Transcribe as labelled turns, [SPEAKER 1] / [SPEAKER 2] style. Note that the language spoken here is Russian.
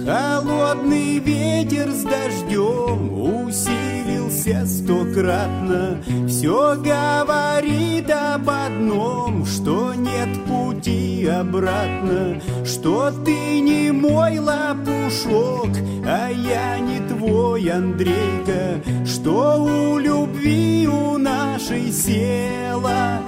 [SPEAKER 1] Холодный ветер с дождем усилился стократно. Все говорит об одном, что нет пути обратно, что ты не мой лопушок, а я не твой Андрейка, что у любви у нашей села